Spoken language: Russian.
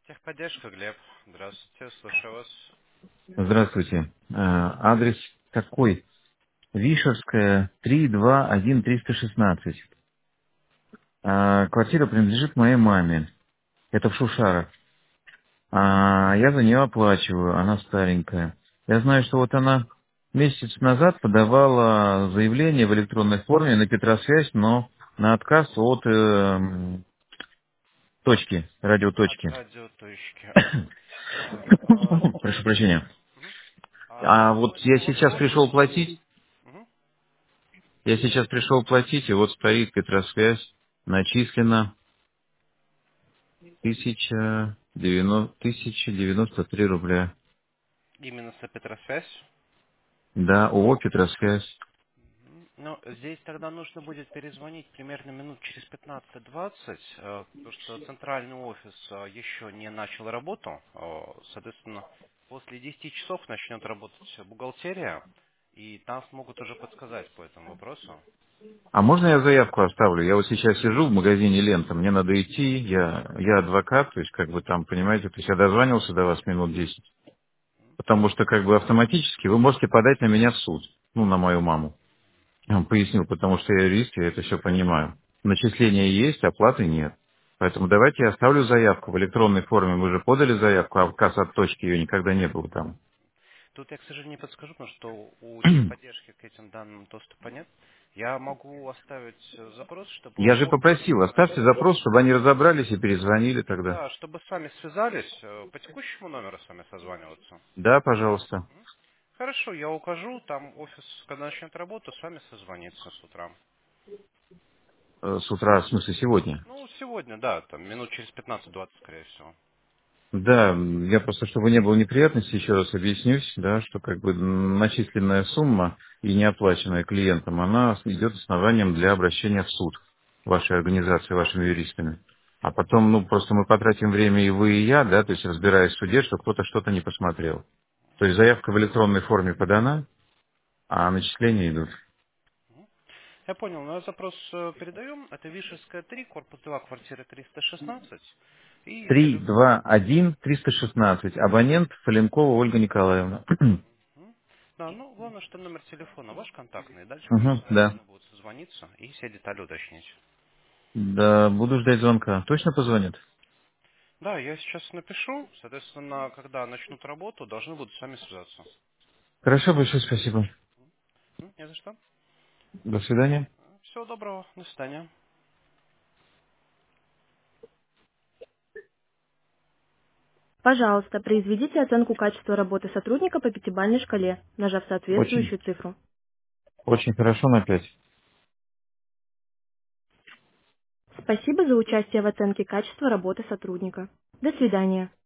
Техподдержка, Глеб. Здравствуйте, слушаю вас. Здравствуйте. Адрес такой. Вишерская, 321-316. Квартира принадлежит моей маме. Это в Шушарах. Я за нее оплачиваю, она старенькая. Я знаю, что вот она месяц назад подавала заявление в электронной форме на Петросвязь, но на отказ от точки, От радиоточки. радиоточки. Так, Прошу прощения. мгм. А вот я У вас сейчас офис... пришел платить. Мгм. Я сейчас пришел платить, и вот стоит Петросвязь, начислено 1093 рубля. Именно с Петросвязь. Да, ООО Петросвязь. Ну, здесь тогда нужно будет перезвонить примерно минут через 15-20, потому что центральный офис еще не начал работу. Соответственно, после 10 часов начнет работать бухгалтерия, и там смогут уже подсказать по этому вопросу. А можно я заявку оставлю? Я вот сейчас сижу в магазине «Лента», мне надо идти, я адвокат, то есть как бы там, понимаете, то есть я дозванивался до вас минут 10, потому что как бы автоматически вы можете подать на меня в суд, ну, на мою маму. Я вам пояснил, потому что я юрист, я это все понимаю. Начисления есть, оплаты нет. Поэтому давайте я оставлю заявку в электронной форме. Мы же подали заявку, а отказ от точки ее никогда не было там. Тут я, к сожалению, не подскажу, потому что у техподдержки к этим данным доступа нет. Я могу оставить запрос, чтобы Я же попросил, оставьте запрос, чтобы они разобрались и перезвонили тогда. да, чтобы с вами связались, по текущему номеру с вами созваниваться. Да, пожалуйста. Хорошо, я укажу, там офис, когда начнет работу, с вами созвонится с утра. С утра, в смысле сегодня. Ну, сегодня, да, там минут через 15-20, скорее всего. Да, я просто, чтобы не было неприятностей, еще раз объяснюсь, да, что как бы начисленная сумма и неоплаченная клиентам, она идет основанием для обращения в суд вашей организации, вашими юристами. А потом, ну, просто мы потратим время и вы, и я, да, то есть разбираясь в суде, что кто-то что-то не посмотрел. То есть заявка в электронной форме подана, а начисления идут. Я понял, но запрос передаем. Это Вишерская 3, корпус 2, квартира 316. И Три, два, один, 316. Абонент Фаленкова Ольга Николаевна. М? Да, ну, главное, что номер телефона ваш контактный. Дальше уже Угу, с вами да. должны будут созвониться и все детали уточнить. Да, буду ждать звонка. Точно позвонит? Да, я сейчас напишу. Соответственно, когда начнут работу, должны будут с вами связаться. Хорошо, большое спасибо. Не за что. До свидания. Всего доброго. До свидания. Пожалуйста, произведите оценку качества работы сотрудника по пятибалльной шкале, нажав Очень, соответствующую цифру. очень хорошо на 5. Спасибо за участие в оценке качества работы сотрудника. До свидания.